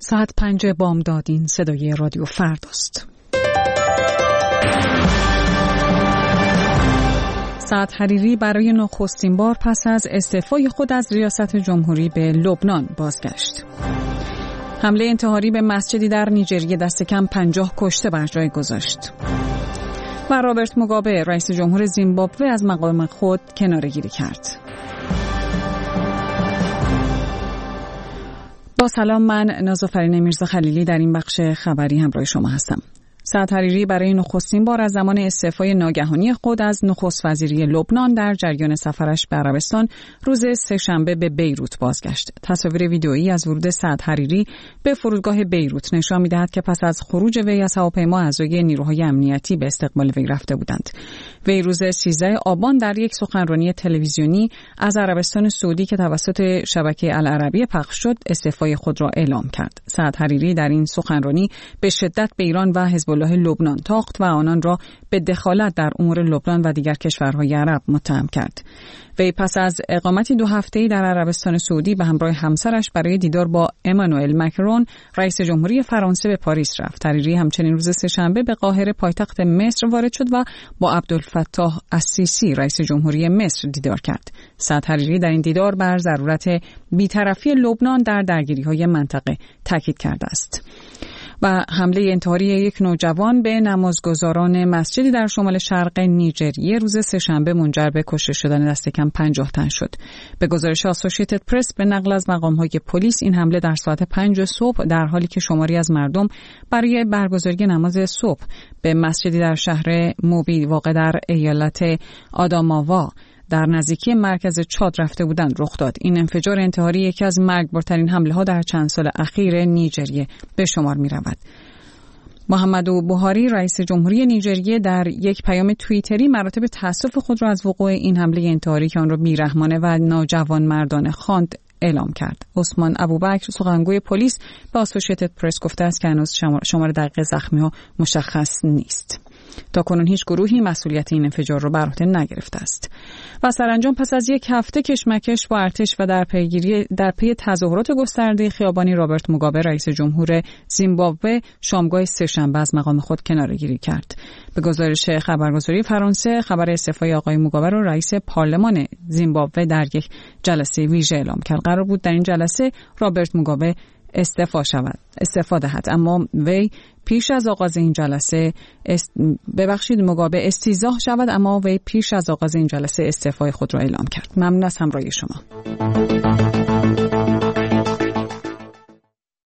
ساعت 5 بامداد. این صدای رادیو فرداست. سعد حریری برای نخستین بار پس از استعفای خود از ریاست جمهوری به لبنان بازگشت. حمله انتحاری به مسجدی در نیجریه دست کم 50 کشته بر جای گذاشت. و رابرت موگابه رئیس جمهور زیمبابوه از مقام خود کناره‌گیری کرد. با سلام، من نازافرین میرزا خلیلی در این بخش خبری همراه شما هستم. سعد حریری برای نخستین بار از زمان استعفای ناگهانی خود از نخست وزیری لبنان در جریان سفرش به عربستان روز سه‌شنبه به بیروت بازگشت. تصاویر ویدئویی از ورود سعد حریری به فرودگاه بیروت نشان می‌دهد که پس از خروج وی از هواپیما اعضای نیروهای امنیتی به استقبال وی رفته بودند. وی روز 13 آبان در یک سخنرانی تلویزیونی از عربستان سعودی که توسط شبکه العربیه پخش شد، استعفای خود را اعلام کرد. سعد حریری در این سخنرانی به شدت به ایران و حزب الله لبنان تاخت و آنان را به دخالت در امور لبنان و دیگر کشورهای عرب متهم کرد. وی پس از اقامتی 2 هفته‌ای در عربستان سعودی به همراه همسرش برای دیدار با امانوئل مکرون رئیس جمهوری فرانسه به پاریس رفت. حریری همچنین روز سه‌شنبه به قاهره پایتخت مصر وارد شد و با عبدالفتاح السیسی رئیس جمهوری مصر دیدار کرد. سعد حریری در این دیدار بر ضرورت بی‌طرفی لبنان در درگیری‌های منطقه تاکید کرده است. و حمله انتحاری یک نوجوان به نمازگزاران مسجدی در شمال شرق نیجریه روز سه‌شنبه منجر به کشته شدن دست کم 50 تن شد. به گزارش آسوشیتد پرس به نقل از مقام‌های پلیس، این حمله در ساعت 5 صبح در حالی که شماری از مردم برای برگزاری نماز صبح به مسجدی در شهر موبی واقع در ایالت آداماوا در نزدیکی مرکز چاد رفته بودند رخ داد. این انفجار انتحاری یکی از مرگبارترین حمله‌ها در چند سال اخیر نیجریه به شمار می‌رود. محمدو بوهاری رئیس جمهوری نیجریه در یک پیام توییتری مراتب تأسف خود را از وقوع این حمله انتحاری که آن را بی‌رحمانه و ناجوانمردانه خواند اعلام کرد. عثمان ابوبکر سخنگوی پلیس به آسوشیتد پرس گفته است که هنوز شمار دقیق زخمی‌ها مشخص نیست. تاکنون هیچ گروهی مسئولیت این انفجار را بر عهده نگرفته است. و سرانجام پس از یک هفته کشمکش با ارتش و در پی تظاهرات گسترده خیابانی، رابرت موگابه رئیس جمهور زیمبابوه شامگاه سه‌شنبه از مقام خود کناره‌گیری کرد. به گزارش خبرگزاری فرانسه، خبر استعفای آقای موگابه را رئیس پارلمان زیمبابوه در یک جلسه ویژه اعلام کرد. قرار بود در این جلسه رابرت موگابه استعفا دهد، اما وی پیش از آغاز این جلسه موگابه استیضاح شود، اما وی پیش از آغاز این جلسه استعفای خود را اعلام کرد. ممنون از همراهی شما.